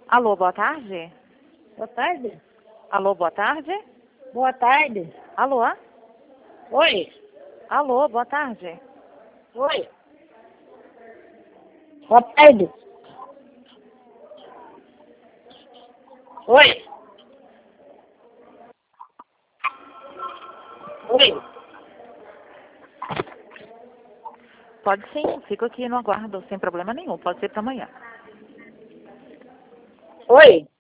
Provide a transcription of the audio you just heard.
Alô, boa tarde? Boa tarde. Alô, boa tarde? Boa tarde. Alô? Oi. Alô, boa tarde? Oi. Boa tarde. Oi. Oi. Pode sim, fico aqui no aguardo, sem problema nenhum. Pode ser para amanhã. Oi.